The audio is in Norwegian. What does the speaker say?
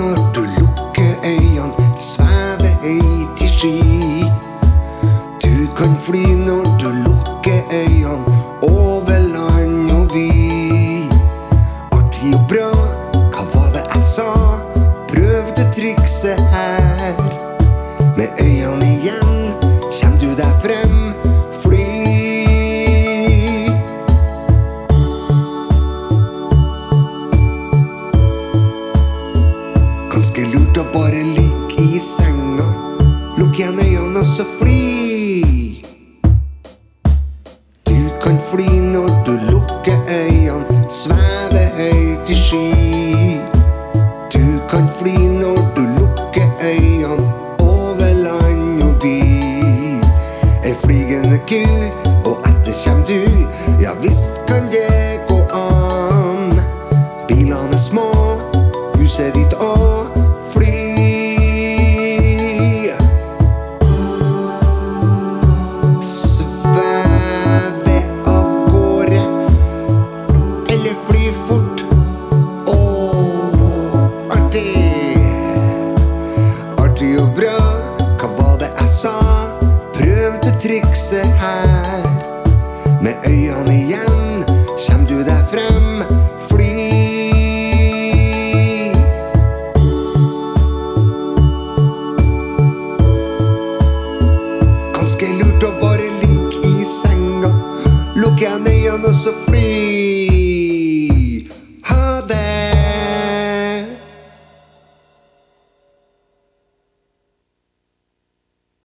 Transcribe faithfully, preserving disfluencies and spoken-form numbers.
når du lukker øynene, det svever høyt i sky. Du kan fly når du lukker øynene, over land og by. Artig og bra, hva var det jeg sa? Prøvde trikset her. Med øynene igjen, kjem du deg frem. Fly. Ganske lurt å bare ligge i senga. Lukk igjen øynene og så fly. Du kan fly når du lukker øynene, sveve høyt i sky. Du kan fly når du lukker øynene, over land og by. Ei flygende ku, og etter kjem du. Ja visst kan det gå an. Bilene er små, huset ditt og fly. Sveve av gårde, eller fly fort. Åh, artig. Artig og bra, hva var det jeg sa? Prøvde trikset her. Med øynene igjen, kjem du deg frem. Fly. Ganske lurt å bare ligge i senga. Lukk igjen øynene og så fly.